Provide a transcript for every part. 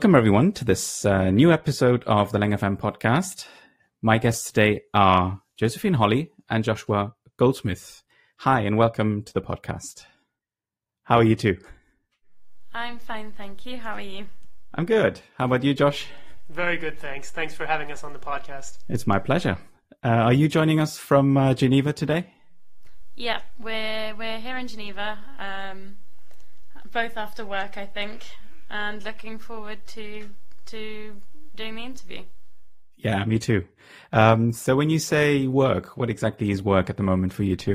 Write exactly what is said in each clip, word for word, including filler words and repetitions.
Welcome, everyone, to this uh, new episode of the Lang F M podcast. My guests today are Josephine Holly and Joshua Goldsmith. Hi, and welcome to the podcast. How are you two? I'm fine, thank you. How are you? I'm good. How about you, Josh? Very good, thanks. Thanks for having us on the podcast. It's my pleasure. Uh, are you joining us from uh, Geneva today? Yeah, we're we're here in Geneva, um, both after work, I think, and looking forward to to doing the interview. Yeah, me too. Um, so when you say work, what exactly is work at the moment for you two?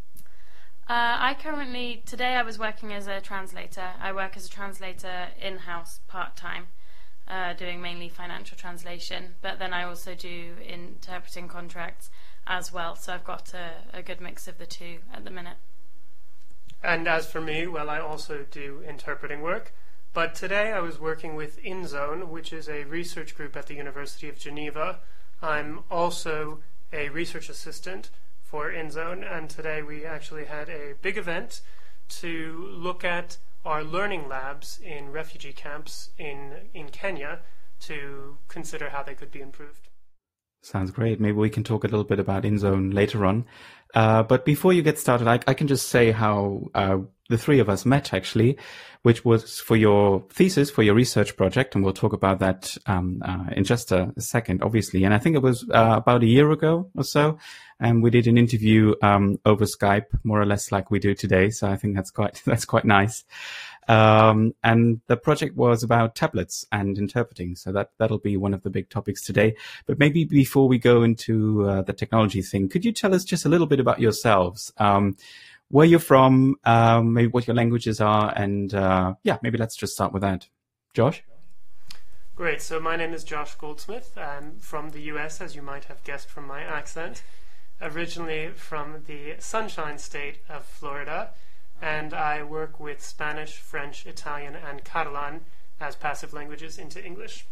Uh, I currently, today I was working as a translator. I work as a translator in-house part-time, uh, doing mainly financial translation, but then I also do interpreting contracts as well, so I've got a, a good mix of the two at the minute. And as for me, well, I also do interpreting work, but today I was working with InZone, which is a research group at the University of Geneva. I'm also a research assistant for InZone, and today we actually had a big event to look at our learning labs in refugee camps in, in Kenya to consider how they could be improved. Sounds great. Maybe we can talk a little bit about InZone later on. Uh, but before you get started, I, I can just say how uh, the three of us met, actually, which was for your thesis, for your research project, and we'll talk about that um, uh, in just a, a second, obviously. And I think it was uh, about a year ago or so, and we did an interview um, over Skype, more or less like we do today. So I think that's quite that's quite nice. Um, and the project was about tablets and interpreting. So that, that'll be one of the big topics today. But maybe before we go into uh, the technology thing, could you tell us just a little bit about yourselves? Um, where you're from, um, maybe what your languages are, and uh, yeah, maybe let's just start with that. Josh? Great. So my name is Josh Goldsmith. I'm from the U S, as you might have guessed from my accent, originally from the Sunshine State of Florida. And I work with Spanish, French, Italian, and Catalan as passive languages into English.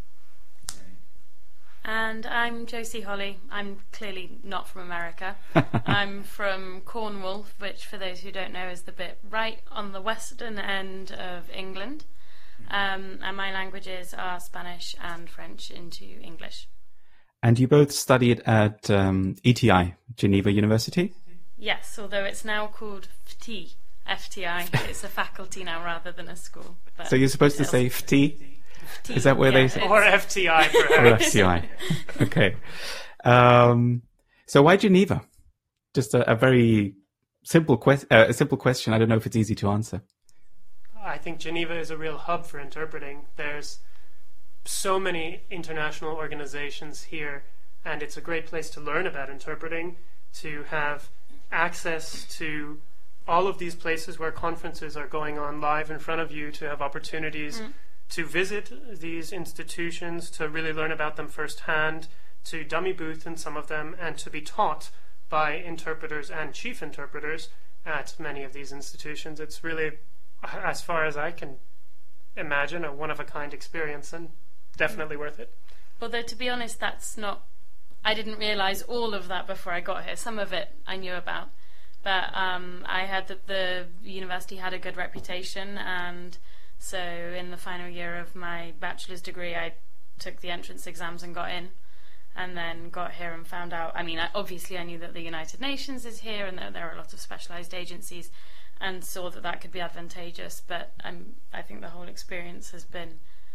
And I'm Josie Holly. I'm clearly not from America. I'm from Cornwall, which for those who don't know is the bit right on the western end of England. Um, and my languages are Spanish and French into English. And you both studied at um, E T I, Geneva University? Yes, although it's now called F T I. F T I. It's a faculty now rather than a school. But so you're supposed to say F T I? F T I? Is that where yeah, they say? Or F T I, perhaps. Or F T I. Okay. Um, so why Geneva? Just a, a very simple, que- uh, a simple question. I don't know if it's easy to answer. I think Geneva is a real hub for interpreting. There's so many international organizations here, and it's a great place to learn about interpreting, to have access to all of these places where conferences are going on live in front of you, to have opportunities mm. to visit these institutions, to really learn about them firsthand, to dummy booth in some of them, and to be taught by interpreters and chief interpreters at many of these institutions. It's really, as far as I can imagine, a one-of-a-kind experience, and definitely worth it. Although, to be honest, that's not... I didn't realise all of that before I got here. Some of it I knew about. But um, I heard that the university had a good reputation, and so in the final year of my bachelor's degree, I took the entrance exams and got in, and then got here and found out, I mean, I, obviously I knew that the United Nations is here and that there are a lot of specialised agencies, and saw that that could be advantageous, but I'm, I think the whole experience has been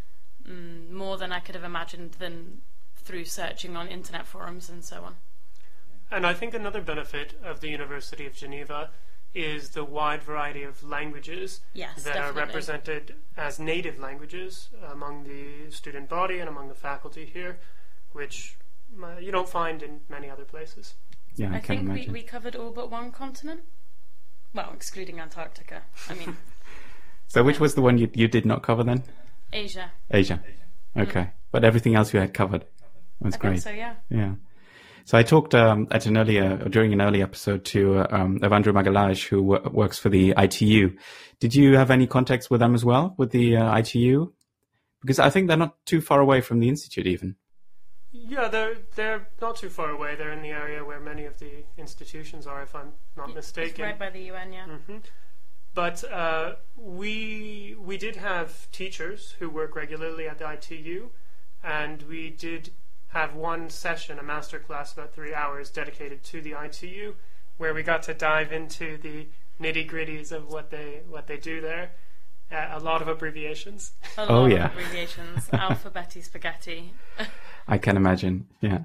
mm, more than I could have imagined than through searching on internet forums and so on. And I think another benefit of the University of Geneva is the wide variety of languages yes, that definitely. are represented as native languages among the student body and among the faculty here, which uh, you don't find in many other places. Yeah, I, I can think imagine. We, we covered all but one continent. Well, excluding Antarctica. I mean. So which was the one you you did not cover then? Asia. Asia. Okay. Mm. But everything else you had covered. That's I great. Think so, yeah. Yeah. So I talked um, at an earlier, during an early episode to uh, um, Evandro Magalhães, who w- works for the I T U. Did you have any contacts with them as well, with the uh, I T U? Because I think they're not too far away from the institute, even. Yeah, they're they're not too far away. They're in the area where many of the institutions are, if I'm not It's mistaken. right by the U N, yeah. Mm-hmm. But uh, we we did have teachers who work regularly at the I T U, and we did have one session, a master class, about three hours dedicated to the I T U, where we got to dive into the nitty-gritties of what they what they do there. Uh, a lot of abbreviations. A lot Oh, yeah. of abbreviations. Alphabetti spaghetti. I can imagine. Yeah.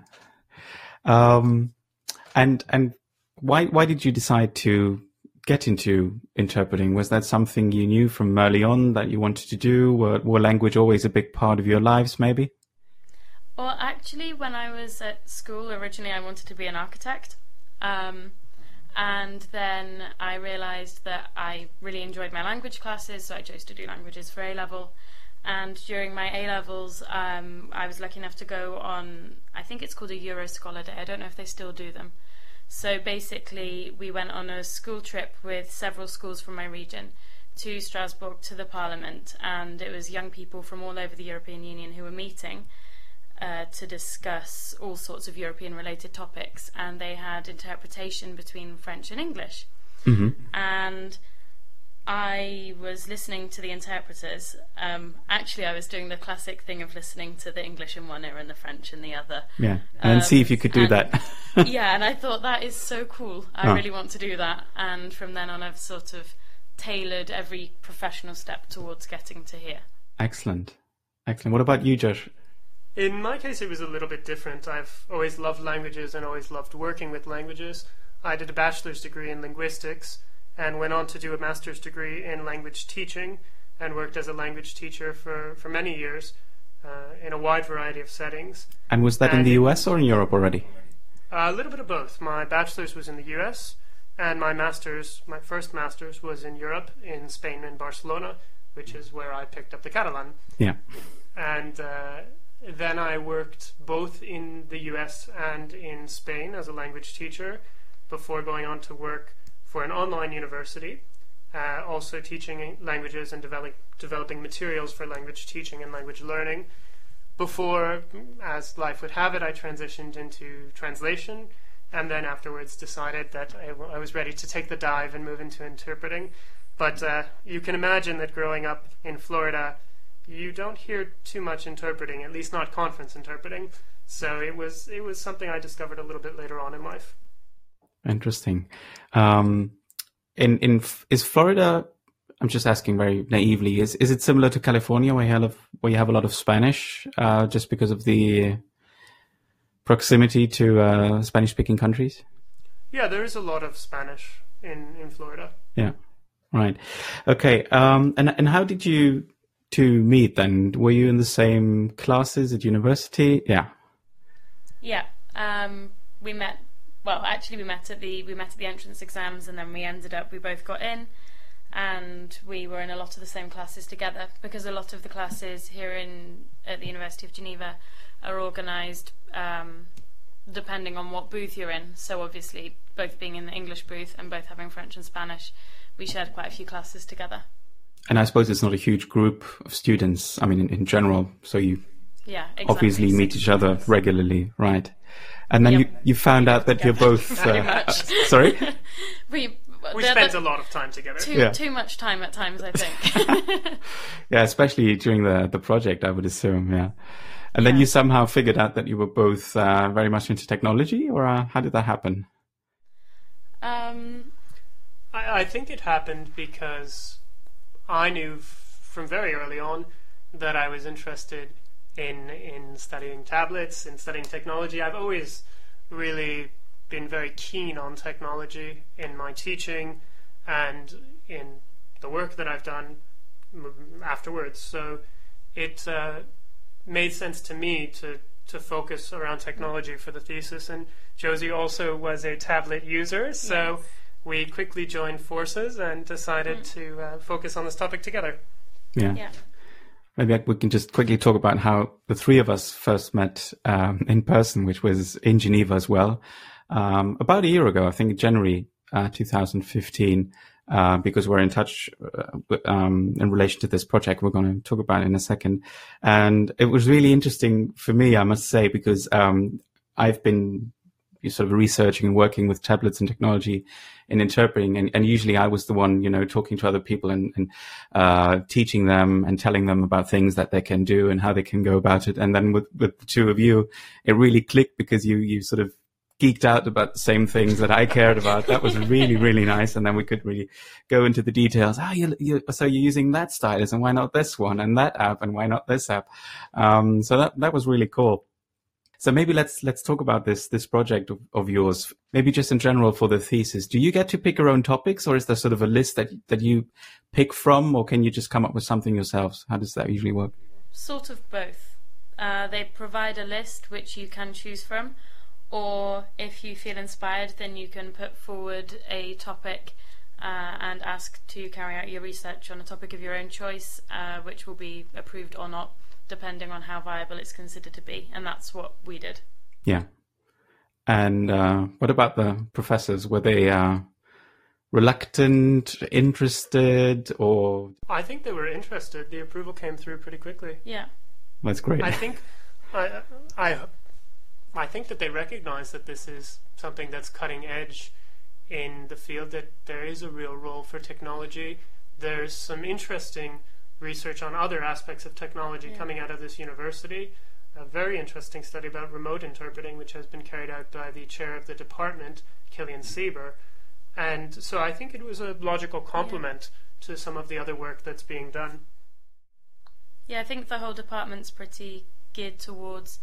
Um, and and why why did you decide to get into interpreting? Was that something you knew from early on that you wanted to do? Were, were language always a big part of your lives, maybe? Well, actually, when I was at school, originally I wanted to be an architect. Um, and then I realised that I really enjoyed my language classes, so I chose to do languages for A-level. And during my A-levels, um, I was lucky enough to go on, I think it's called a Euroscholar Day. I don't know if they still do them. So basically, we went on a school trip with several schools from my region to Strasbourg, to the Parliament, and it was young people from all over the European Union who were meeting uh, to discuss all sorts of European-related topics, and they had interpretation between French and English. Mm-hmm. And I was listening to the interpreters. Um, actually, I was doing the classic thing of listening to the English in one ear and the French in the other. Yeah, and Um, see if you could do and- that. Yeah, and I thought that is so cool. I Oh. really want to do that. And from then on, I've sort of tailored every professional step towards getting to here. Excellent. Excellent. What about you, Josh? In my case, it was a little bit different. I've always loved languages and always loved working with languages. I did a bachelor's degree in linguistics and went on to do a master's degree in language teaching and worked as a language teacher for, for many years uh, in a wide variety of settings. And was that in And the it- U S or in Europe already? Uh, a little bit of both. My bachelor's was in the U S and my master's, my first master's was in Europe, in Spain and Barcelona, which is where I picked up the Catalan. Yeah. And uh, then I worked both in the U S and in Spain as a language teacher before going on to work for an online university, uh, also teaching languages and develop, developing materials for language teaching and language learning. Before, as life would have it, I transitioned into translation, and then afterwards decided that I, w- I was ready to take the dive and move into interpreting. But uh, you can imagine that growing up in Florida, you don't hear too much interpreting, at least not conference interpreting. So it was it was something I discovered a little bit later on in life. Interesting. Um, in in is Florida? I'm just asking very naively. Is is it similar to California, where you have where you have a lot of Spanish, uh, just because of the proximity to uh, Spanish-speaking countries? Yeah, there is a lot of Spanish in, in Florida. Yeah. Right. Okay. Um, and and how did you two meet then? Were you in the same classes at university? Yeah. Yeah, um, we met. Well, actually, we met at the we met at the entrance exams, and then we ended up. We both got in, and we were in a lot of the same classes together, because a lot of the classes here in at the University of Geneva are organised um, depending on what booth you're in. So obviously, both being in the English booth and both having French and Spanish, we shared quite a few classes together. And I suppose it's not a huge group of students. I mean, in, in general, so you Yeah, exactly. obviously meet each other regularly, right? And then Yep. you, you found out that you're both. Pretty Uh, much. sorry. we We the- spent the- a lot of time together. too Yeah. too much time at times, I think. Yeah, especially during the the project, I would assume. Yeah. And then Yeah. you somehow figured out that you were both uh, very much into technology, or uh, how did that happen? um, I, I think it happened because I knew f- from very early on that I was interested in in studying tablets, in studying technology. I've always really been very keen on technology in my teaching and in the work that I've done m- afterwards. So it uh, made sense to me to to focus around technology for the thesis. And Josie also was a tablet user, so Yes. we quickly joined forces and decided to uh, focus on this topic together. Yeah. yeah. Maybe I- we can just quickly talk about how the three of us first met um, in person, which was in Geneva as well, um, about a year ago, I think January uh, two thousand fifteen, uh, because we're in touch uh, w- um, in relation to this project we're going to talk about in a second. And it was really interesting for me, I must say, because um, I've been you're sort of researching and working with tablets and technology in interpreting. And, and usually I was the one, you know, talking to other people and, and uh, teaching them and telling them about things that they can do and how they can go about it. And then with, with the two of you, it really clicked because you, you sort of geeked out about the same things that I cared about. That was really, really nice. And then we could really go into the details. Oh, you, you, so you're using that stylus, and why not this one, and that app, and why not this app? Um, so that, that was really cool. So maybe let's, let's talk about this, this project of, of yours. Maybe just in general for the thesis. Do you get to pick your own topics, or is there sort of a list that, that you pick from, or can you just come up with something yourselves? How does that usually work? Sort of both. Uh, they provide a list which you can choose from. Or if you feel inspired, then you can put forward a topic uh, and ask to carry out your research on a topic of your own choice, uh, which will be approved or not, depending on how viable it's considered to be. And that's what we did. Yeah. And uh, what about the professors? Were they uh, reluctant, interested, or? I think they were interested. The approval came through pretty quickly. Yeah. That's great. I think... I, I I think that they recognize that this is something that's cutting edge in the field, that there is a real role for technology. There's some interesting research on other aspects of technology yeah. coming out of this university. A very interesting study about remote interpreting, which has been carried out by the chair of the department, Killian Sieber. And so I think it was a logical complement yeah. to some of the other work that's being done. Yeah, I think the whole department's pretty geared towards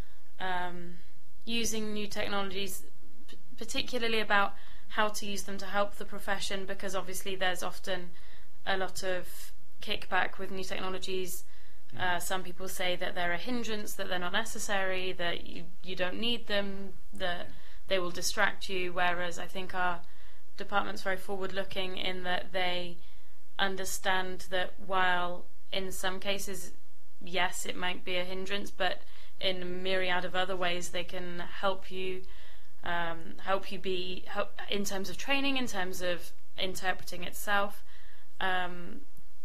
Um, using new technologies, p- particularly about how to use them to help the profession, because obviously there's often a lot of kickback with new technologies. Uh, some people say that they're a hindrance, that they're not necessary, that you, you don't need them, that they will distract you, whereas I think our department's very forward-looking in that they understand that while in some cases, yes, it might be a hindrance, but in a myriad of other ways they can help you um, help you be help, in terms of training, in terms of interpreting itself, um,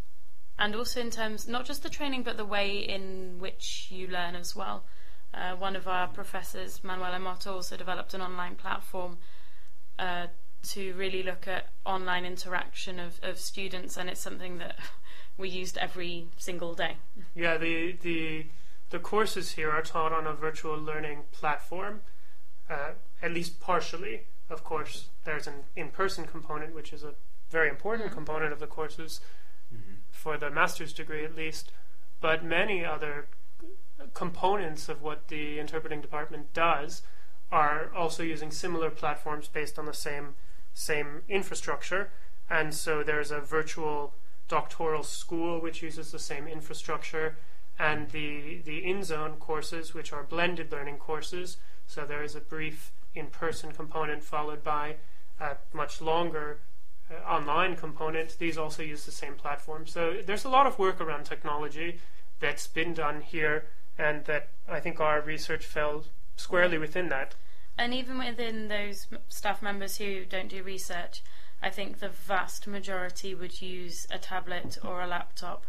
and also in terms not just the training but the way in which you learn as well. Uh, one of our professors, Manuela Motto, also developed an online platform uh, to really look at online interaction of, of students, and it's something that we used every single day. Yeah, the the The courses here are taught on a virtual learning platform, uh, at least partially. Of course, there's an in-person component, which is a very important mm-hmm. component of the courses, mm-hmm. for the master's degree at least. But many other components of what the interpreting department does are also using similar platforms based on the same same infrastructure. And so there's a virtual doctoral school which uses the same infrastructure, and the, the InZone courses, which are blended learning courses. So there is a brief in-person component followed by a much longer uh, online component. These also use the same platform. So there's a lot of work around technology that's been done here, and that I think our research fell squarely within that. And even within those staff members who don't do research, I think the vast majority would use a tablet or a laptop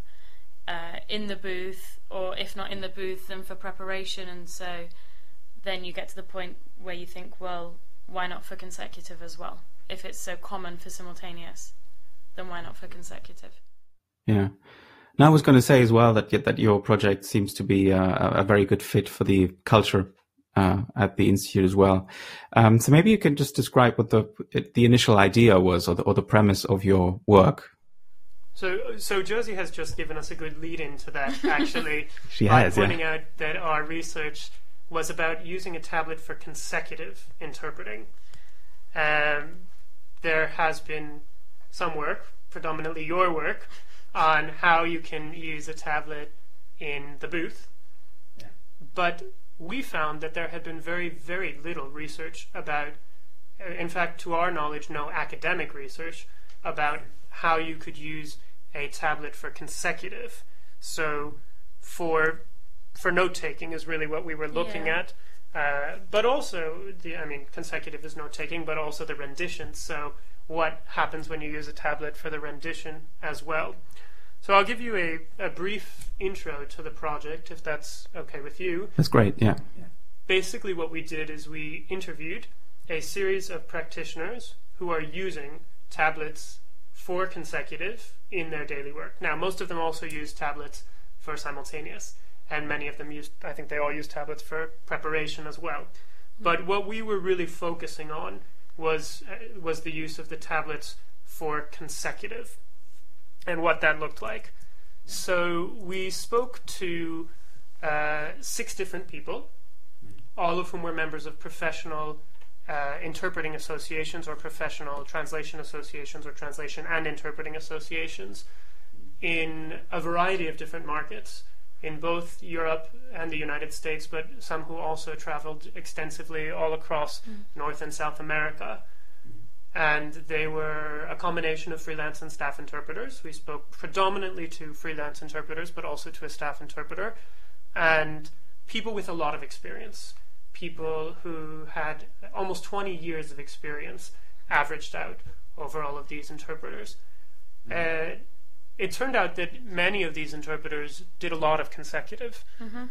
uh, in the booth, or if not in the booth, then for preparation. And so then you get to the point where you think, well, why not for consecutive as well? If it's so common for simultaneous, then why not for consecutive? Yeah. Now I was going to say as well that that your project seems to be a, a very good fit for the culture uh, at the Institute as well. Um, so maybe you can just describe what the the initial idea was, or the, or the premise of your work. So, so Josie has just given us a good lead into that, actually. She has, by pointing yeah. out that our research was about using a tablet for consecutive interpreting. Um, there has been some work, predominantly your work, on how you can use a tablet in the booth. Yeah. But we found that there had been very, very little research about, in fact, to our knowledge, no academic research about how you could use a tablet for consecutive. So for for note-taking is really what we were looking yeah. at. Uh, but also, the I mean, consecutive is note-taking, but also the rendition. So what happens when you use a tablet for the rendition as well? So I'll give you a, a brief intro to the project, if that's okay with you. That's great, yeah. yeah. basically what we did is we interviewed a series of practitioners who are using tablets for consecutive in their daily work. Now, most of them also use tablets for simultaneous, and many of them use, I think they all use tablets for preparation as well. But what we were really focusing on was uh, was the use of the tablets for consecutive and what that looked like. So we spoke to uh, six different people, all of whom were members of professional uh, interpreting associations or professional translation associations or translation and interpreting associations in a variety of different markets in both Europe and the United States, but some who also traveled extensively all across mm. North and South America. And they were a combination of freelance and staff interpreters. We spoke predominantly to freelance interpreters, but also to a staff interpreter, and people with a lot of experience, people who had almost twenty years of experience averaged out over all of these interpreters. Mm-hmm. Uh, it turned out that many of these interpreters did a lot of consecutive. Mm-hmm.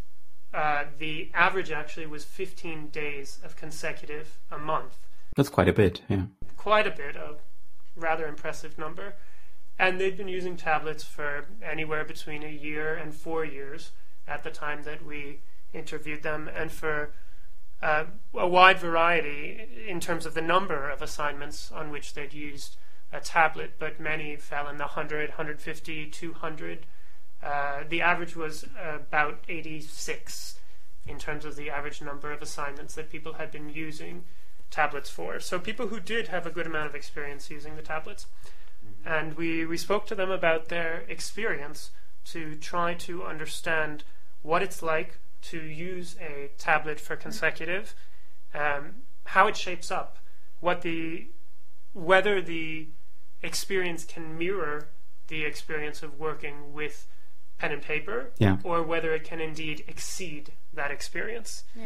Uh, the average actually was fifteen days of consecutive a month. That's quite a bit, yeah. Quite a bit, a rather impressive number. And they'd been using tablets for anywhere between a year and four years at the time that we interviewed them, and for uh, a wide variety in terms of the number of assignments on which they'd used a tablet, but many fell in the one hundred, one hundred fifty, two hundred. Uh, the average was about eighty-six in terms of the average number of assignments that people had been using tablets for. So people who did have a good amount of experience using the tablets. Mm-hmm. And we, we spoke to them about their experience to try to understand what it's like to use a tablet for consecutive, um, how it shapes up, what the whether the experience can mirror the experience of working with pen and paper, yeah. or whether it can indeed exceed that experience. Yeah.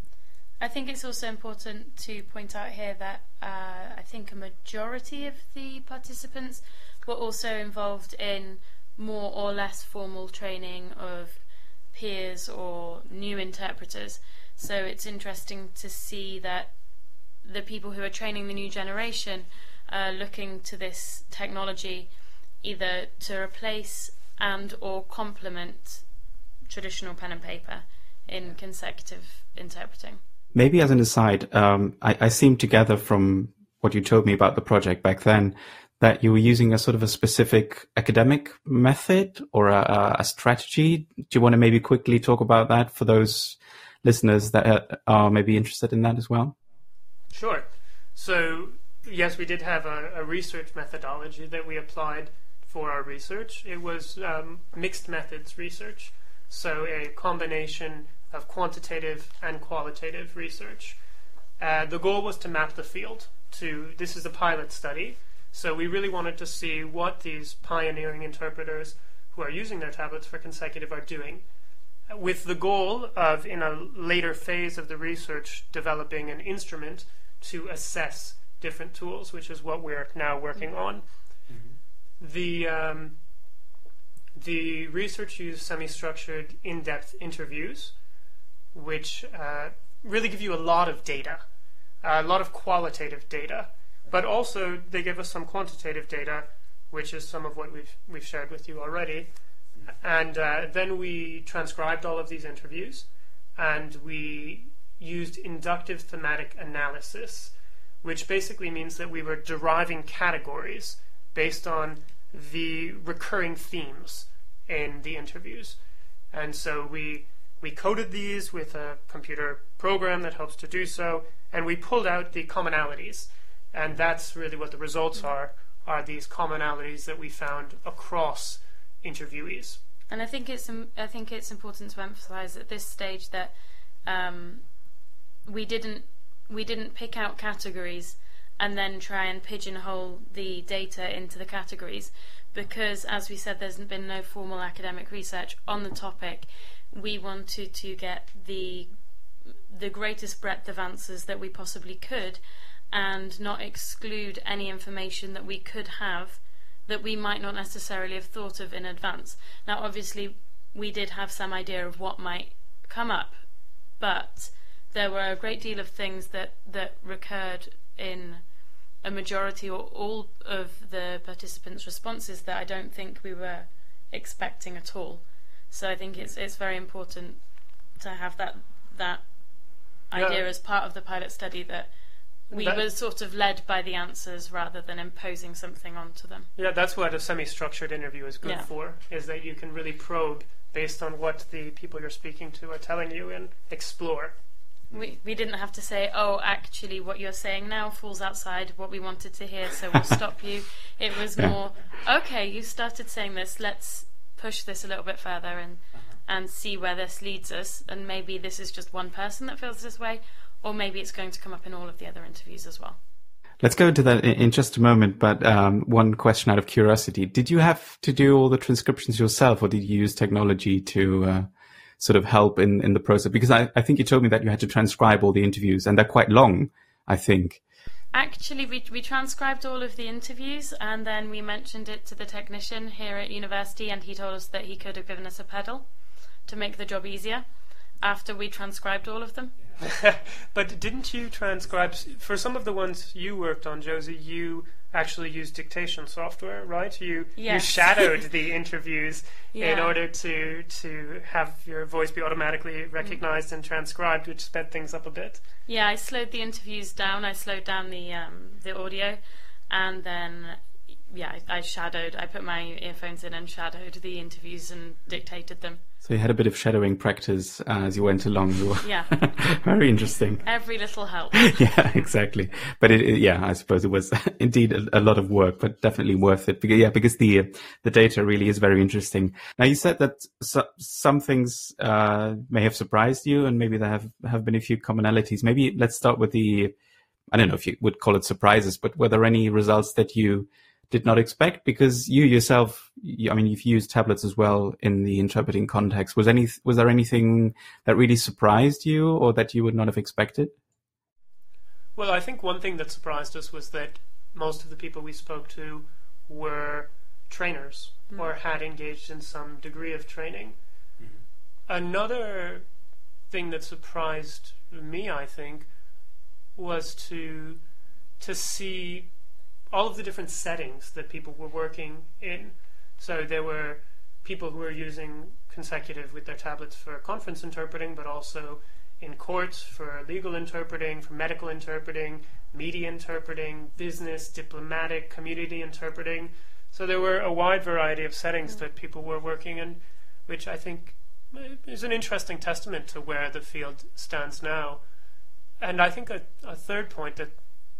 I think it's also important to point out here that uh, I think a majority of the participants were also involved in more or less formal training of peers or new interpreters. So it's interesting to see that the people who are training the new generation are looking to this technology either to replace and or complement traditional pen and paper in consecutive interpreting. Maybe as an aside, um, I, I seem to gather from what you told me about the project back then that you were using a sort of a specific academic method or a, a strategy. Do you want to maybe quickly talk about that for those listeners that are maybe interested in that as well? Sure. So, yes, we did have a, a research methodology that we applied for our research. It was um, mixed methods research, so a combination of quantitative and qualitative research. Uh, the goal was to map the field. To this is a pilot study, so we really wanted to see what these pioneering interpreters who are using their tablets for consecutive are doing, with the goal of, in a later phase of the research, developing an instrument to assess different tools, which is what we're now working on. Mm-hmm. The um, the research used semi-structured, in-depth interviews, which uh, really give you a lot of data, a lot of qualitative data, but also they give us some quantitative data, which is some of what we've we've shared with you already. And uh, then we transcribed all of these interviews, and we used inductive thematic analysis, which basically means that we were deriving categories based on the recurring themes in the interviews. And so we we coded these with a computer program that helps to do so, and we pulled out the commonalities. And that's really what the results are, are these commonalities that we found across interviewees. And I think it's I think it's important to emphasize at this stage that um, we didn't we didn't pick out categories and then try and pigeonhole the data into the categories, because, as we said, there's been no formal academic research on the topic. We wanted to get the the greatest breadth of answers that we possibly could, and not exclude any information that we could have that we might not necessarily have thought of in advance. Now, obviously, we did have some idea of what might come up, but there were a great deal of things that, that recurred in a majority or all of the participants' responses that I don't think we were expecting at all. So I think it's it's very important to have that that Yeah. idea as part of the pilot study, that we That- were sort of led by the answers rather than imposing something onto them. Yeah, that's what a semi-structured interview is good Yeah. for, is that you can really probe based on what the people you're speaking to are telling you and explore. We we didn't have to say, oh, actually, what you're saying now falls outside what we wanted to hear, so we'll stop you. It was Yeah. more, okay, you started saying this, let's push this a little bit further and and see where this leads us. And maybe this is just one person that feels this way, or maybe it's going to come up in all of the other interviews as well. Let's go into that in, in just a moment. But um, one question out of curiosity: did you have to do all the transcriptions yourself, or did you use technology to uh, sort of help in, in the process? Because I, I think you told me that you had to transcribe all the interviews, and they're quite long, I think. Actually, we we transcribed all of the interviews, and then we mentioned it to the technician here at university, and he told us that he could have given us a pedal to make the job easier after we transcribed all of them. But didn't you transcribe, for some of the ones you worked on, Josie, you actually used dictation software, right? You you Yes. shadowed the interviews in Yeah. order to to have your voice be automatically recognized and transcribed, which sped things up a bit. Yeah, I slowed the interviews down. I slowed down the um, the audio, and then yeah, I, I shadowed. I put my earphones in and shadowed the interviews and dictated them. So you had a bit of shadowing practice uh, as you went along. Yeah, Very interesting. every little helps. Yeah, exactly. But it, it, yeah, I suppose it was indeed a, a lot of work, but definitely worth it. Because, yeah, because the uh, the data really is very interesting. Now, you said that so, some things uh, may have surprised you, and maybe there have have been a few commonalities. Maybe let's start with the, I don't know if you would call it surprises, but were there any results that you did not expect? Because you yourself, you, I mean, you've used tablets as well in the interpreting context. Was any was there anything that really surprised you, or that you would not have expected? Well, I think one thing that surprised us was that most of the people we spoke to were trainers Mm. or had engaged in some degree of training. Another thing that surprised me, I think, was to to see all of the different settings that people were working in. So there were people who were using consecutive with their tablets for conference interpreting, but also in court for legal interpreting, for medical interpreting, media interpreting, business, diplomatic, community interpreting. So there were a wide variety of settings that people were working in, which I think is an interesting testament to where the field stands now. And I think a, a third point that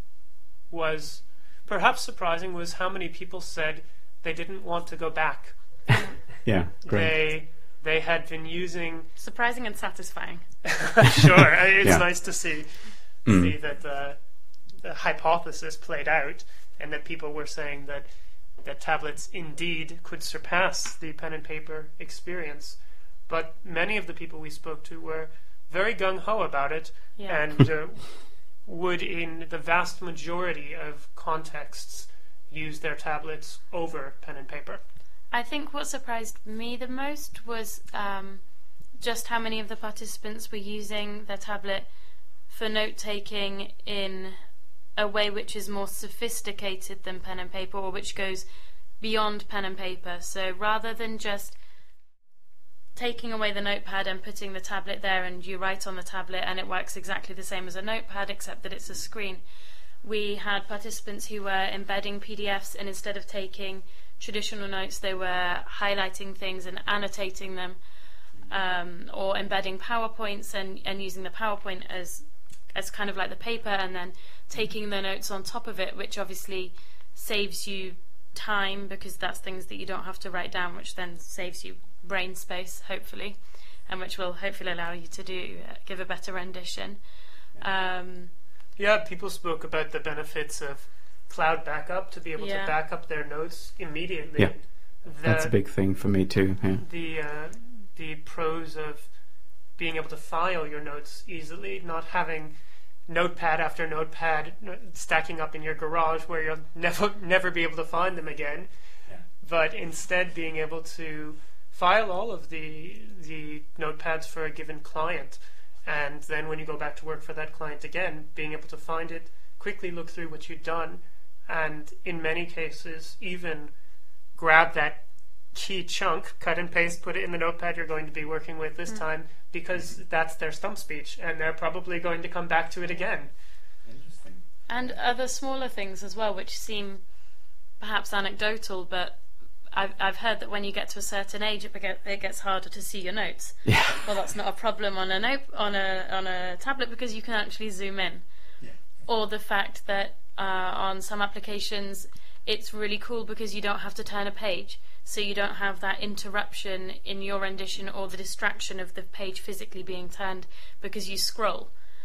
was perhaps surprising was how many people said they didn't want to go back. Yeah, great. They they had been using Surprising and satisfying. sure, it's Yeah. nice to see Mm. see that the, the hypothesis played out, and that people were saying that that tablets indeed could surpass the pen and paper experience. But many of the people we spoke to were very gung-ho about it, Yeah. and uh, would, in the vast majority of contexts, use their tablets over pen and paper. I think what surprised me the most was um, just how many of the participants were using their tablet for note-taking in a way which is more sophisticated than pen and paper, or which goes beyond pen and paper. So rather than just taking away the notepad and putting the tablet there and you write on the tablet and it works exactly the same as a notepad except that it's a screen, we had participants who were embedding P D Fs, and instead of taking traditional notes they were highlighting things and annotating them, um, or embedding PowerPoints and, and using the PowerPoint as as kind of like the paper, and then taking the notes on top of it, which obviously saves you time because that's things that you don't have to write down, which then saves you brain space, hopefully, and which will hopefully allow you to do uh, give a better rendition. Um, Yeah, people spoke about the benefits of cloud backup, to be able Yeah. to back up their notes immediately. Yeah, The, That's a big thing for me too. Yeah. the uh, the pros of being able to file your notes easily, not having notepad after notepad stacking up in your garage where you'll never never be able to find them again, Yeah. but instead being able to file all of the the notepads for a given client And then when you go back to work for that client again, being able to find it, quickly look through what you've done, and in many cases even grab that key chunk, cut and paste, put it in the notepad you're going to be working with this mm. time, because that's their stump speech, and they're probably going to come back to it again. Interesting. And other smaller things as well, which seem perhaps anecdotal, but I've, I've heard that when you get to a certain age, it, get, it gets harder to see your notes. Yeah. Well, that's not a problem on a note, on a on a tablet, because you can actually zoom in. Yeah. Or the fact that uh, on some applications, it's really cool because you don't have to turn a page, so you don't have that interruption in your rendition or the distraction of the page physically being turned because you scroll.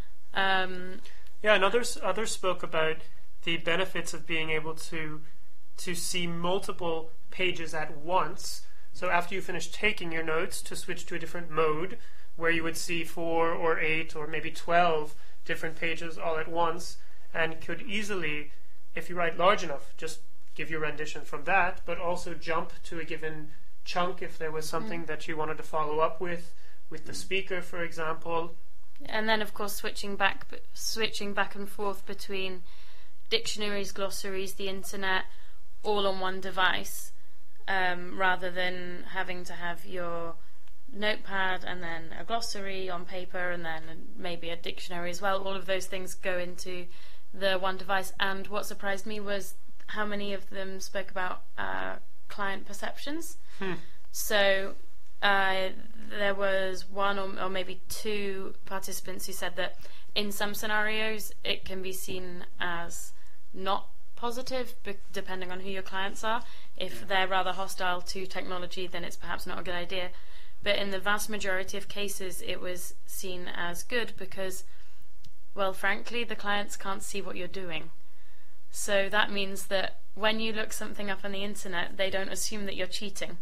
Um, yeah, and others others spoke about the benefits of being able to to see multiple pages at once. So after you finish taking your notes, to switch to a different mode where you would see four or eight or maybe twelve different pages all at once, and could easily, if you write large enough, just give your rendition from that, but also jump to a given chunk if there was something mm. that you wanted to follow up with, with the speaker, for example. And then, of course, switching back, switching back and forth between dictionaries, glossaries, the internet, all on one device, um, rather than having to have your notepad and then a glossary on paper and then maybe a dictionary as well. All of those things go into the one device. And what surprised me was how many of them spoke about uh, client perceptions. Hmm. So uh, there was one or, or maybe two participants who said that in some scenarios it can be seen as not positive, be- depending on who your clients are. If they're rather hostile to technology, then it's perhaps not a good idea. But in the vast majority of cases, it was seen as good because, well, frankly, the clients can't see what you're doing. So that means that when you look something up on the internet, they don't assume that you're cheating.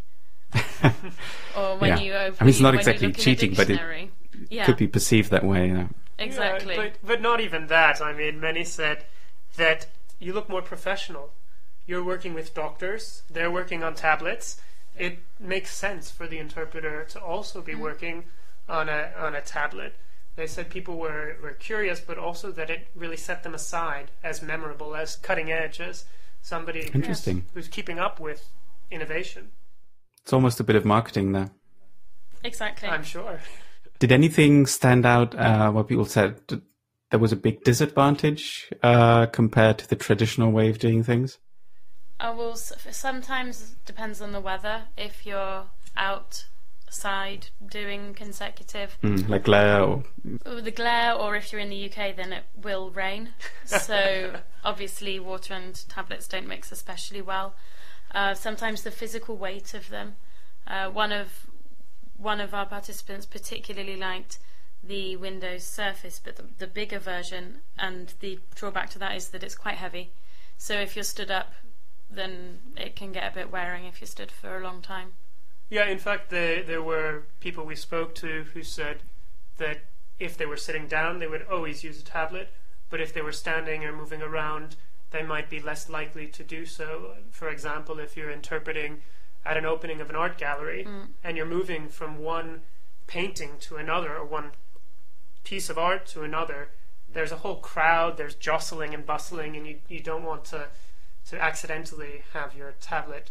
Or when yeah. you open, I mean, it's not exactly cheating, but it yeah. could be perceived that way. You know. Exactly. Yeah, but, but not even that. I mean, many said that you look more professional. You're working with doctors. They're working on tablets. It makes sense for the interpreter to also be mm. working on a on a tablet. They said people were, were curious, but also that it really set them aside as memorable, as cutting edge, as somebody Interesting. Who's, who's keeping up with innovation. It's almost a bit of marketing there. Exactly. I'm sure. Did anything stand out, uh, what people said there was a big disadvantage uh, compared to the traditional way of doing things? Uh, well, sometimes it depends on the weather. If you're outside doing consecutive, mm, like glare, or the glare, or if you're in the U K, then it will rain. So obviously, water and tablets don't mix especially well. Uh, sometimes the physical weight of them. Uh, one of one of our participants particularly liked the Windows Surface, but the, the bigger version. And the drawback to that is that it's quite heavy. So if you're stood up, then it can get a bit wearing if you stood for a long time. Yeah, in fact, the, there were people we spoke to who said that if they were sitting down, they would always use a tablet, but if they were standing or moving around, they might be less likely to do so. For example, if you're interpreting at an opening of an art gallery mm. and you're moving from one painting to another, or one piece of art to another, there's a whole crowd, there's jostling and bustling, and you, you don't want to to accidentally have your tablet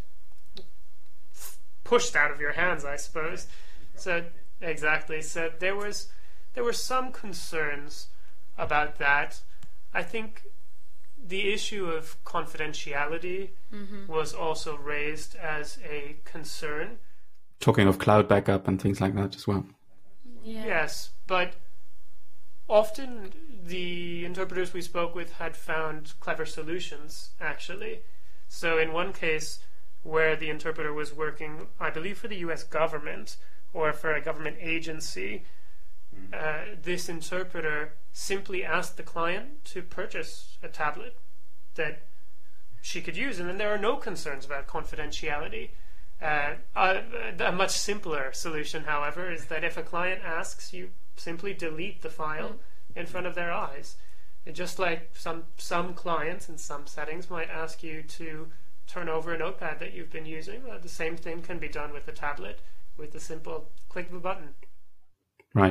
pushed out of your hands, I suppose. So exactly. So there was there were some concerns about that. I think the issue of confidentiality mm-hmm. was also raised as a concern. Talking of cloud backup and things like that as well. Yeah. Yes, but often the interpreters we spoke with had found clever solutions, actually. So in one case where the interpreter was working, I believe for the U S government or for a government agency, mm. uh, this interpreter simply asked the client to purchase a tablet that she could use, and then there are no concerns about confidentiality. Uh, a, a much simpler solution, however, is that if a client asks, you simply delete the file mm. in front of their eyes. And just like some some clients in some settings might ask you to turn over a notepad that you've been using, uh, the same thing can be done with a tablet with a simple click of a button. Right.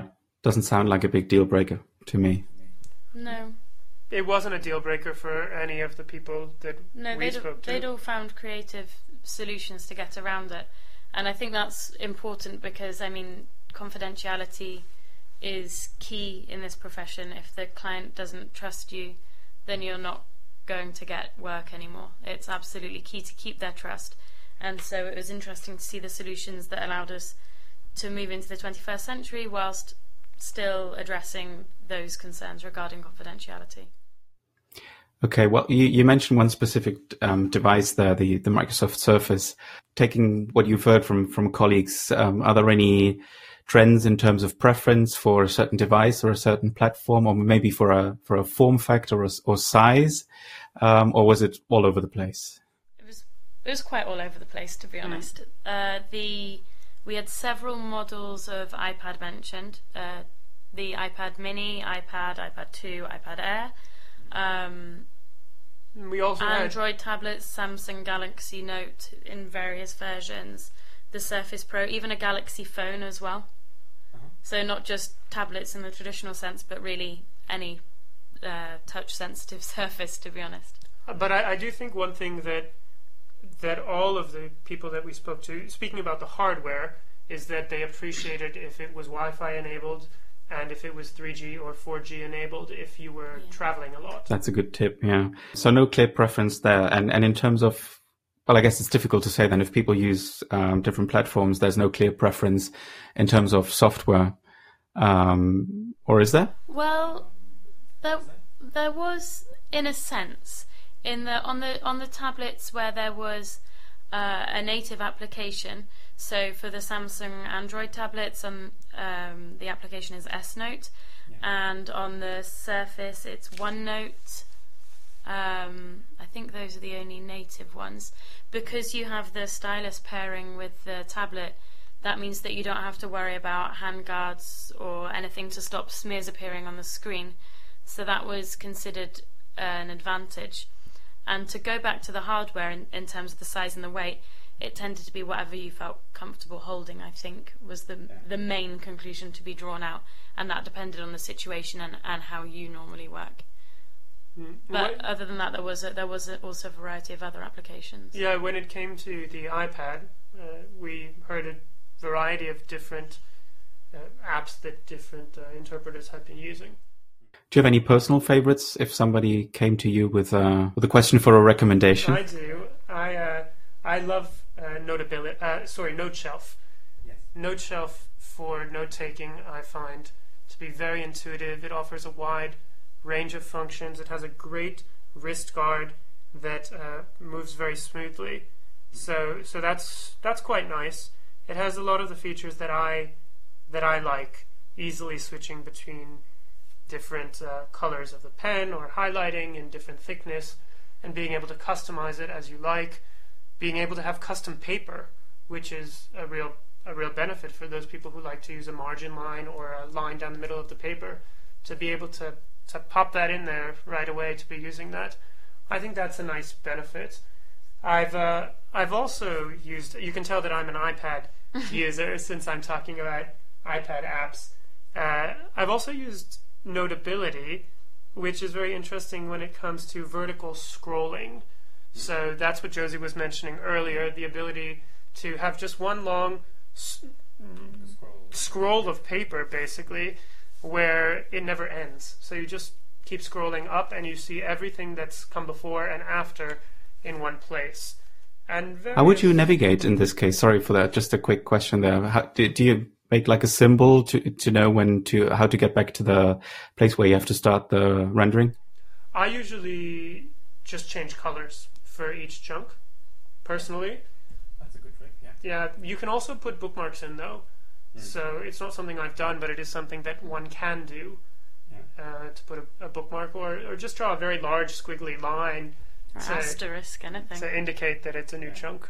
doesn't sound like a big deal breaker to me. No. It wasn't a deal breaker for any of the people that no, we they'd, spoke to. they'd all found creative solutions to get around it. And I think that's important because, I mean, confidentiality is key in this profession. If the client doesn't trust you, then you're not going to get work anymore. It's absolutely key to keep their trust. And so it was interesting to see the solutions that allowed us to move into the twenty-first century whilst still addressing those concerns regarding confidentiality. Okay, well, you, you mentioned one specific um, device there, the, the Microsoft Surface. Taking what you've heard from, from colleagues, um, are there any trends in terms of preference for a certain device or a certain platform, or maybe for a for a form factor or, or size, um, or was it all over the place? It was it was quite all over the place, to be honest. Mm. Uh, the we had several models of iPad mentioned: uh, the iPad Mini, iPad, iPad two, iPad Air. Um, we also Android had tablets, Samsung Galaxy Note in various versions, the Surface Pro, even a Galaxy phone as well. Uh-huh. So not just tablets in the traditional sense, but really any uh, touch-sensitive surface, to be honest. But I, I do think one thing that that all of the people that we spoke to, speaking about the hardware, is that they appreciated if it was Wi-Fi enabled and if it was three G or four G enabled if you were yeah. traveling a lot. That's a good tip, yeah. So no clear preference there. And and in terms of, well, I guess it's difficult to say then if people use um, different platforms, there's no clear preference in terms of software. Um, or is there? Well, there, there was, in a sense, in the on the on the tablets where there was uh, a native application. So for the Samsung Android tablets, um, um, the application is S Note, yeah. and on the Surface it's OneNote. Um, I think those are the only native ones. Because you have the stylus pairing with the tablet, that means that you don't have to worry about hand guards or anything to stop smears appearing on the screen. So that was considered uh, an advantage. And to go back to the hardware in, in terms of the size and the weight, it tended to be whatever you felt comfortable holding, I think, was the yeah. the main conclusion to be drawn out. And that depended on the situation and, and how you normally work. Mm. But what, other than that, there was a, there was a, also a variety of other applications. Yeah, when it came to the iPad, uh, we heard a variety of different uh, apps that different uh, interpreters had been using. Do you have any personal favorites if somebody came to you with, uh, with a question for a recommendation? I do. I uh, I love uh, Notability. Uh, sorry, NoteShelf. Yes. NoteShelf for note-taking I find to be very intuitive. It offers a wide range of functions. It has a great wrist guard that uh, moves very smoothly. So so that's that's quite nice. It has a lot of the features that I that I like, easily switching between different uh, colors of the pen or highlighting in different thickness and being able to customize it as you like, being able to have custom paper, which is a real a real benefit for those people who like to use a margin line or a line down the middle of the paper, to be able to to pop that in there right away to be using that. I think that's a nice benefit. I've uh, I've also used, you can tell that I'm an iPad user since I'm talking about iPad apps. Uh, I've also used Notability, which is very interesting when it comes to vertical scrolling. So that's what Josie was mentioning earlier, the ability to have just one long s- scroll of paper, basically, where it never ends. So you just keep scrolling up and you see everything that's come before and after in one place. And how would you navigate in this case? Sorry for that. Just a quick question there. How, do, do you make like a symbol to to know when to how to get back to the place where you have to start the rendering? I usually just change colors for each chunk, personally. That's a good trick, yeah. Yeah, you can also put bookmarks in though. Mm. So it's not something I've done, but it is something that one can do. Yeah. Uh, to put a, a bookmark or, or just draw a very large squiggly line. Or to, asterisk, anything. To indicate that it's a new yeah. chunk.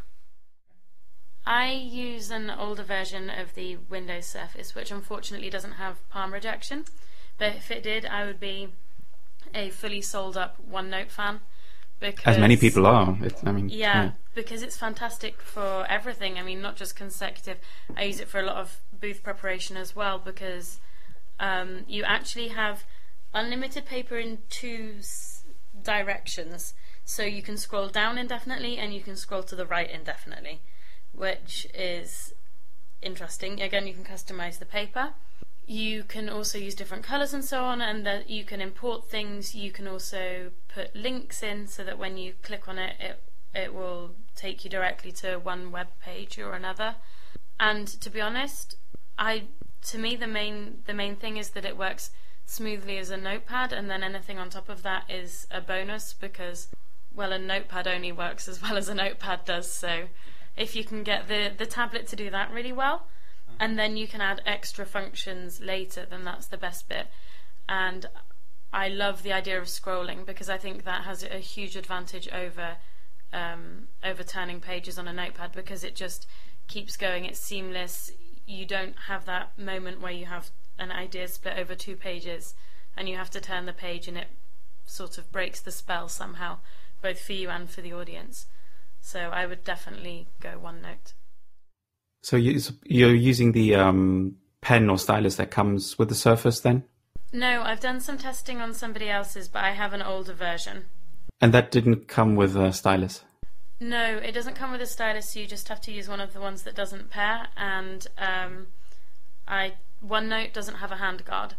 I use an older version of the Windows Surface, which unfortunately doesn't have palm rejection. But if it did, I would be a fully sold up OneNote fan. Because, as many people are. It, I mean, yeah, yeah, because it's fantastic for everything. I mean, not just consecutive. I use it for a lot of booth preparation as well, because um, you actually have unlimited paper in two s- directions. So you can scroll down indefinitely and you can scroll to the right indefinitely, which is interesting. Again, you can customize the paper. You can also use different colors and so on, and that you can import things. You can also put links in so that when you click on it, it it will take you directly to one web page or another. And to be honest, I to me the main the main thing is that it works smoothly as a notepad, and then anything on top of that is a bonus, because well, a notepad only works as well as a notepad does. So if you can get the the tablet to do that really well, and then you can add extra functions later, then that's the best bit. And I love the idea of scrolling, because I think that has a huge advantage over um, over turning pages on a notepad, because it just keeps going, it's seamless. You don't have that moment where you have an idea split over two pages and you have to turn the page and it sort of breaks the spell somehow, both for you and for the audience. So I would definitely go OneNote. So you, you're using the um, pen or stylus that comes with the Surface then? No, I've done some testing on somebody else's, but I have an older version. And that didn't come with a stylus? No, it doesn't come with a stylus, so you just have to use one of the ones that doesn't pair. And um, I OneNote doesn't have a hand guard.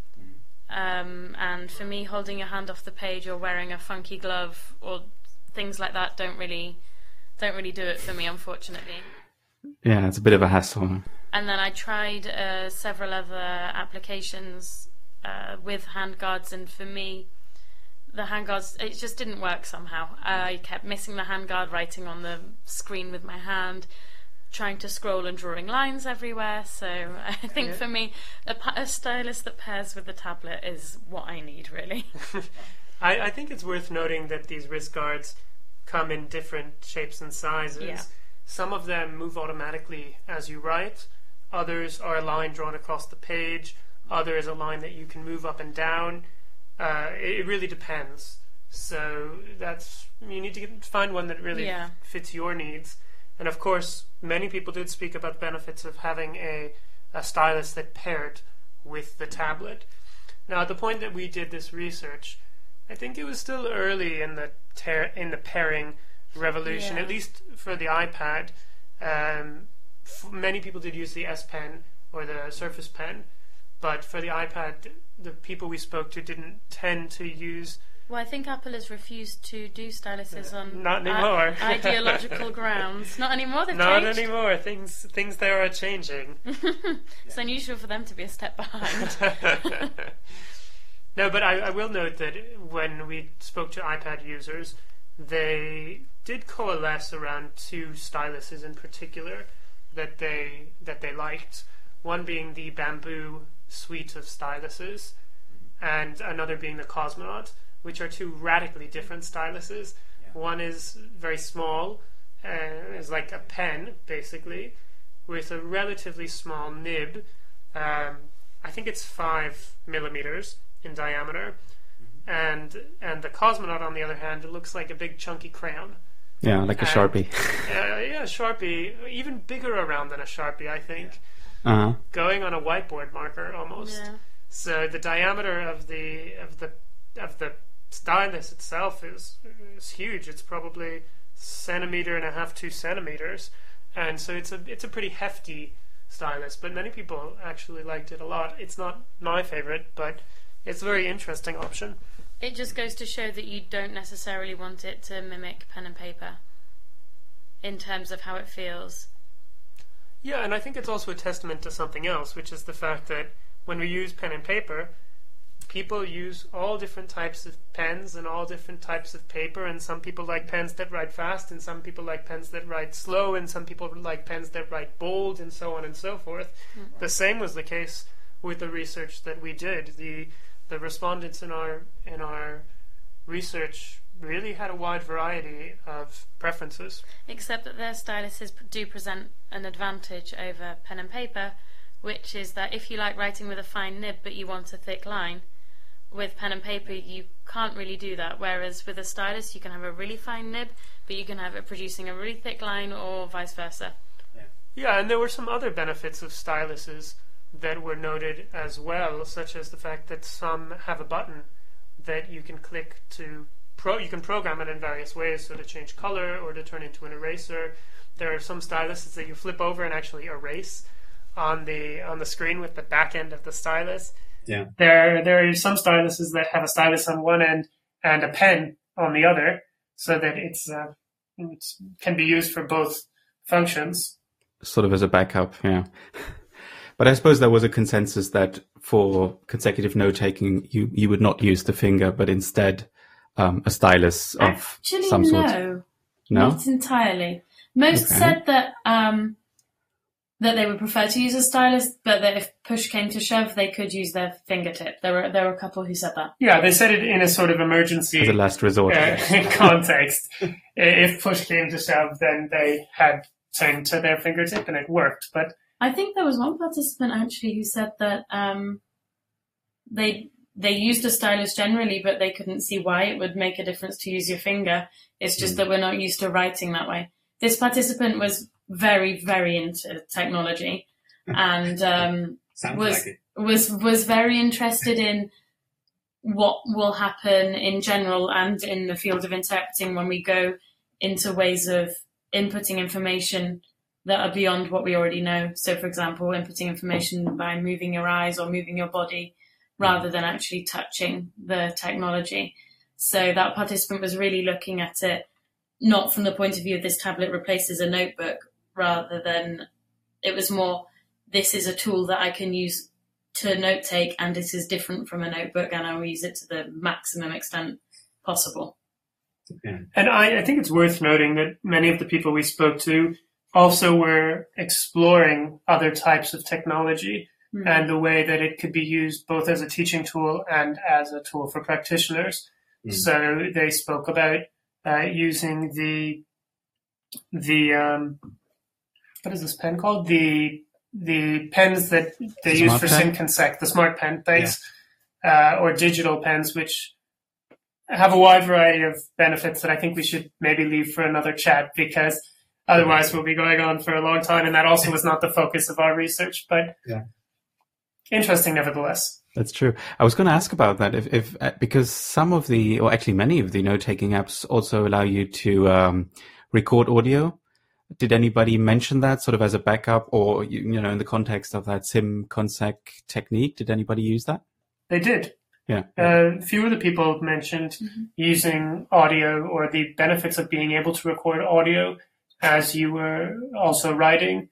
Um, and for me, holding your hand off the page or wearing a funky glove or things like that don't really don't really do it for me, unfortunately. Yeah, it's a bit of a hassle. And then I tried uh, several other applications uh, with hand guards, and for me, the hand guards, it just didn't work somehow. I kept missing the hand guard, writing on the screen with my hand, trying to scroll and drawing lines everywhere. So I think yeah. for me, a, a stylus that pairs with the tablet is what I need, really. I, I think it's worth noting that these wrist guards come in different shapes and sizes. Yeah. Some of them move automatically as you write. Others are a line drawn across the page. Other is a line that you can move up and down. Uh, it, it really depends. So that's you need to get, find one that really yeah. fits your needs. And of course, many people did speak about the benefits of having a, a stylus that paired with the tablet. Now, at the point that we did this research, I think it was still early in the ter- in the pairing revolution, yeah. at least for the iPad. Um, f- many people did use the S Pen or the Surface Pen, but for the iPad, the people we spoke to didn't tend to use. Well, I think Apple has refused to do styluses uh, on not anymore. I- ideological grounds. Not anymore. They've Not changed. anymore. Things things there are changing. It's unusual for them to be a step behind. No, but I, I will note that when we spoke to iPad users, they did coalesce around two styluses in particular that they that they liked. One being the Bamboo suite of styluses, and another being the Cosmonaut, which are two radically different styluses. Yeah. One is very small, uh, is like a pen basically, with a relatively small nib. Um, I think it's five millimeters in diameter. And and the Cosmonaut, on the other hand, it looks like a big chunky crayon. Yeah, like a and, Sharpie. uh, yeah, Sharpie, even bigger around than a Sharpie, I think. Uh-huh. Going on a whiteboard marker almost. Yeah. So the diameter of the of the of the stylus itself is is huge. It's probably centimeter and a half, two centimeters, and so it's a it's a pretty hefty stylus. But many people actually liked it a lot. It's not my favorite, but it's a very interesting option. It just goes to show that you don't necessarily want it to mimic pen and paper in terms of how it feels. Yeah, and I think it's also a testament to something else, which is the fact that when we use pen and paper, people use all different types of pens and all different types of paper, and some people like pens that write fast, and some people like pens that write slow, and some people like pens that write bold, and so on and so forth. Mm-hmm. The same was the case with the research that we did. The the respondents in our in our research really had a wide variety of preferences. Except that their styluses do present an advantage over pen and paper, which is that if you like writing with a fine nib but you want a thick line, with pen and paper you can't really do that, whereas with a stylus you can have a really fine nib but you can have it producing a really thick line, or vice versa. Yeah, yeah, and there were some other benefits of styluses that were noted as well, such as the fact that some have a button that you can click to pro. You can program it in various ways, so to change color or to turn into an eraser. There are some styluses that you flip over and actually erase on the on the screen with the back end of the stylus. Yeah. There there are some styluses that have a stylus on one end and a pen on the other, so that it's uh, it can be used for both functions. Sort of as a backup, yeah. But I suppose there was a consensus that for consecutive note-taking, you, you would not use the finger, but instead um, a stylus of Actually, some sort. no, No? not entirely. Most Okay. said that um, that they would prefer to use a stylus, but that if push came to shove, they could use their fingertip. There were there were a couple who said that. Yeah, they said it in a sort of emergency As a last resort. uh, context. If push came to shove, then they had turned to their fingertip and it worked. But I think there was one participant actually who said that um, they they used a stylus generally, but they couldn't see why it would make a difference to use your finger. It's just Mm. that we're not used to writing that way. This participant was very, very into technology and um, Sounds was like it. was was very interested in what will happen in general and in the field of interpreting when we go into ways of inputting information that are beyond what we already know. So, for example, inputting information by moving your eyes or moving your body rather than actually touching the technology. So that participant was really looking at it not from the point of view of this tablet replaces a notebook, rather than it was more, this is a tool that I can use to note take and it is different from a notebook and I will use it to the maximum extent possible. Yeah. And I, I think it's worth noting that many of the people we spoke to also were exploring other types of technology Mm. and the way that it could be used both as a teaching tool and as a tool for practitioners. Mm. So they spoke about uh, using the the um, what is this pen called? The the pens that they The use smart for pen? SymConsec, the smart pen, thanks, uh, or digital pens, which have a wide variety of benefits that I think we should maybe leave for another chat, because otherwise we'll be going on for a long time, and that also was not the focus of our research, but Yeah. interesting nevertheless. That's true. I was going to ask about that if, if uh, because some of the, or actually many of the note-taking apps also allow you to um, record audio. Did anybody mention that sort of as a backup, or you, you know, in the context of that SymConsec technique? Did anybody use that? They did. Yeah. A few of the people mentioned Mm-hmm. using audio or the benefits of being able to record audio as you were also writing.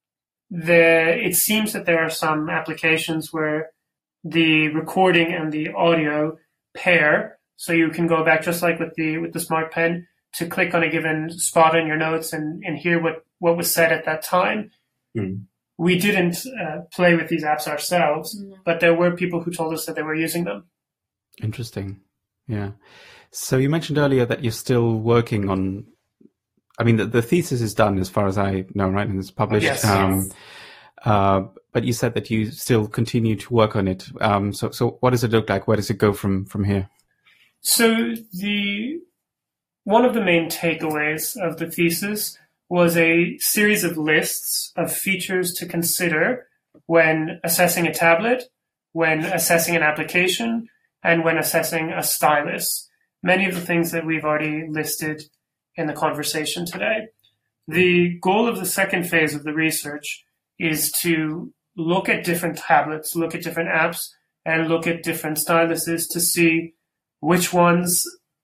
The, it seems that there are some applications where the recording and the audio pair, so you can go back just like with the with the smart pen to click on a given spot in your notes and, and hear what, what was said at that time. Mm. We didn't uh, play with these apps ourselves, No. but there were people who told us that they were using them. Interesting. Yeah. So you mentioned earlier that you're still working on, I mean, the, the thesis is done as far as I know, right? And it's published. Yes. Um, Yes. uh, but you said that you still continue to work on it. Um, so, so what does it look like? Where does it go from, from here? So the one of the main takeaways of the thesis was a series of lists of features to consider when assessing a tablet, when assessing an application, and when assessing a stylus. Many of the things that we've already listed in the conversation today. The goal of the second phase of the research is to look at different tablets, look at different apps, and look at different styluses to see which ones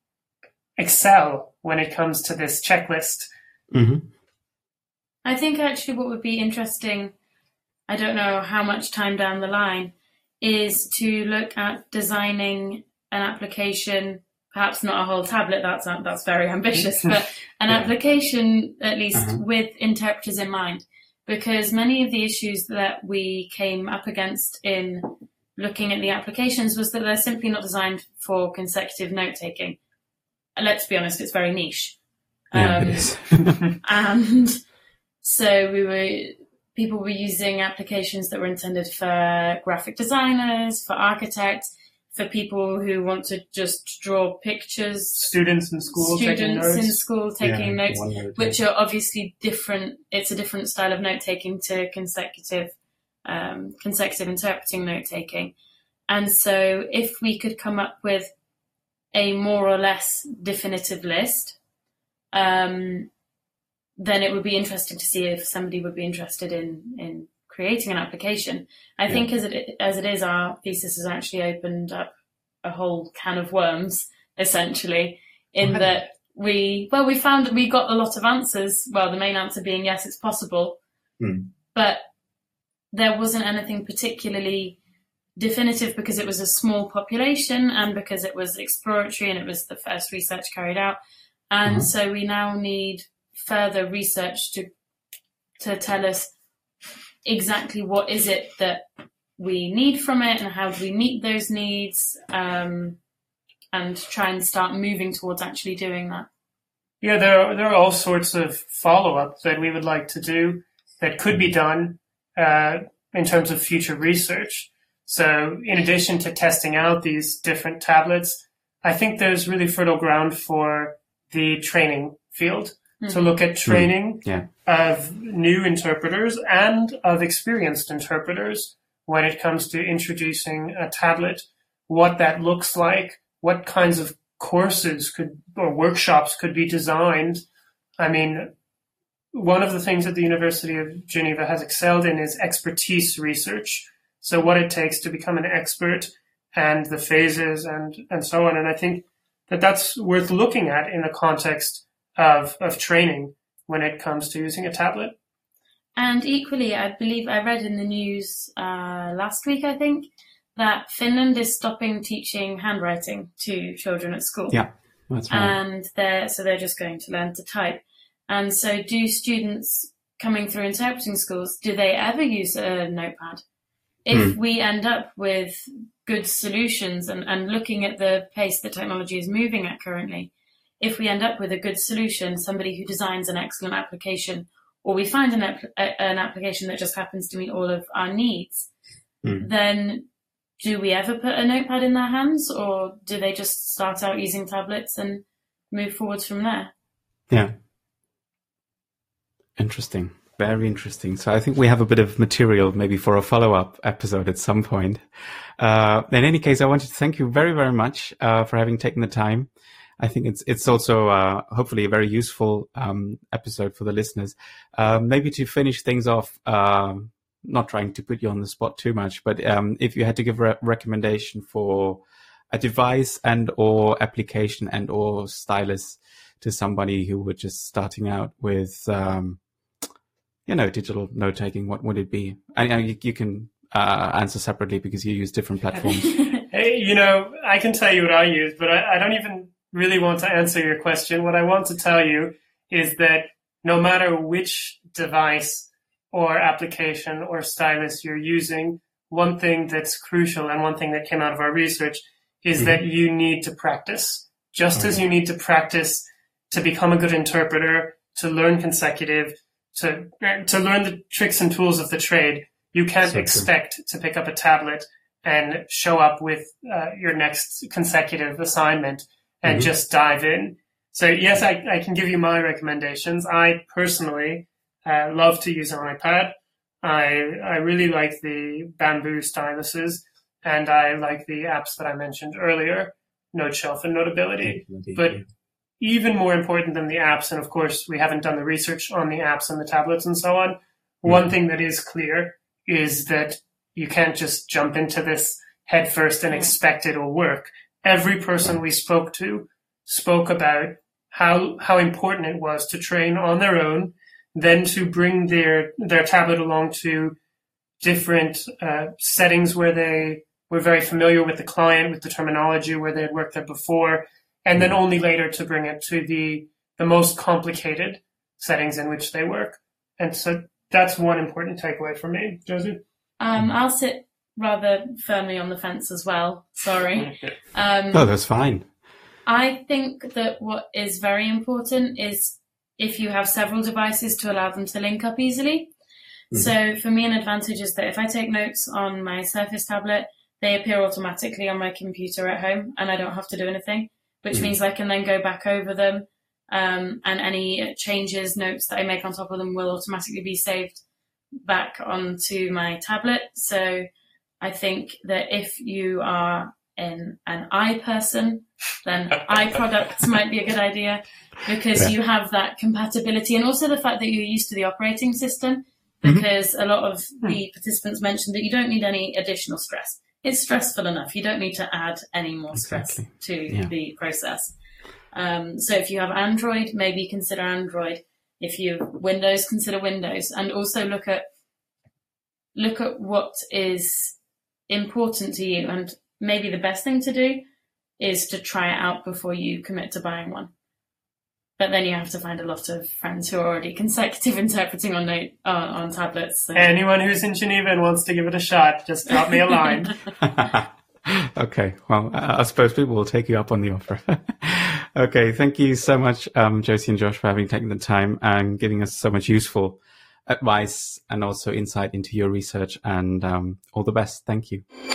excel when it comes to this checklist. Mm-hmm. I think actually what would be interesting, I don't know how much time down the line, is to look at designing an application, perhaps not a whole tablet, that's that's very ambitious, but an Yeah. application at least Uh-huh. with interpreters in mind. Because many of the issues that we came up against in looking at the applications was that they're simply not designed for consecutive note-taking. Let's be honest, it's very niche. Yeah, Um, it is. and so we were people were using applications that were intended for graphic designers, for architects, for people who want to just draw pictures, Students in school taking students notes. in school taking Yeah, notes, one note, which yeah. are obviously different. It's a different style of note taking to consecutive um, consecutive interpreting note taking. And so if we could come up with a more or less definitive list, um, then it would be interesting to see if somebody would be interested in, in creating an application. I yeah. think as it, as it is, our thesis has actually opened up a whole can of worms, essentially, in okay. that we, well, we found we got a lot of answers. Well, the main answer being yes, it's possible, mm. but there wasn't anything particularly definitive because it was a small population and because it was exploratory and it was the first research carried out. And mm-hmm. so we now need further research to to tell us exactly what is it that we need from it and how do we meet those needs, um, and try and start moving towards actually doing that. Yeah, there are, there are all sorts of follow-up that we would like to do that could be done uh, in terms of future research. So in addition to testing out these different tablets, I think there's really fertile ground for the training field mm-hmm. to look at training mm, yeah. of new interpreters and of experienced interpreters when it comes to introducing a tablet, what that looks like, what kinds of courses could or workshops could be designed. I mean, one of the things that the University of Geneva has excelled in is expertise research. So what it takes to become an expert and the phases and, and so on. And I think that that's worth looking at in the context of, of training when it comes to using a tablet. And equally, I believe I read in the news uh, last week, I think, that Finland is stopping teaching handwriting to children at school. Yeah, that's right. And they're, so they're just going to learn to type. And so do students coming through interpreting schools, do they ever use a notepad? If mm. we end up with good solutions and, and looking at the pace that technology is moving at currently, if we end up with a good solution, somebody who designs an excellent application, or we find an, an application that just happens to meet all of our needs, mm. then do we ever put a notepad in their hands, or do they just start out using tablets and move forwards from there? Yeah. Interesting. Very interesting. So I think we have a bit of material maybe for a follow-up episode at some point. Uh, in any case, I wanted to thank you very, very much uh, for having taken the time. I think it's it's also uh, hopefully a very useful um, episode for the listeners. Uh, maybe to finish things off, um, not trying to put you on the spot too much, but um, if you had to give a re- recommendation for a device and or application and or stylus to somebody who were just starting out with um, you know, digital note taking, what would it be? I know you, you can uh, answer separately because you use different platforms. Hey, you know, I can tell you what I use, but I, I don't even really want to answer your question. What I want to tell you is that no matter which device or application or stylus you're using, one thing that's crucial and one thing that came out of our research is mm-hmm. that you need to practice. Just okay. as you need to practice to become a good interpreter, to learn consecutive, To to learn the tricks and tools of the trade, you can't so expect true. to pick up a tablet and show up with uh, your next consecutive assignment and mm-hmm. just dive in. So yes, I, I can give you my recommendations. I personally uh, love to use an iPad. I I really like the Bamboo styluses, and I like the apps that I mentioned earlier, NoteShelf and Notability. But even more important than the apps, and of course we haven't done the research on the apps and the tablets and so on, mm-hmm. one thing that is clear is that you can't just jump into this head first and expect it will work. Every person we spoke to spoke about how how important it was to train on their own, then to bring their their tablet along to different uh, settings where they were very familiar with the client, with the terminology, where they had worked there before, and then only later to bring it to the the most complicated settings in which they work. And so that's one important takeaway for me. Josie? Um, I'll sit rather firmly on the fence as well. Sorry. Um, oh, that's fine. I think that what is very important is if you have several devices to allow them to link up easily. Mm-hmm. So for me, an advantage is that if I take notes on my Surface tablet, they appear automatically on my computer at home and I don't have to do anything, which mm-hmm. means I can then go back over them, um, and any changes, notes that I make on top of them will automatically be saved back onto my tablet. So I think that if you are in an eye person, then eye products might be a good idea, because yeah. you have that compatibility, and also the fact that you're used to the operating system, because mm-hmm. a lot of the participants mentioned that you don't need any additional stress. It's stressful enough. You don't need to add any more stress exactly. to yeah. the process. Um, so if you have Android, maybe consider Android. If you have Windows, consider Windows, and also look at look at what is important to you. And maybe the best thing to do is to try it out before you commit to buying one. But then you have to find a lot of friends who are already consecutive interpreting on note, uh, on tablets. So. Anyone who's in Geneva and wants to give it a shot, just drop me a line. Okay, well, I suppose people will take you up on the offer. Okay, thank you so much, um, Josie and Josh, for having taken the time and giving us so much useful advice and also insight into your research, and um, all the best. Thank you.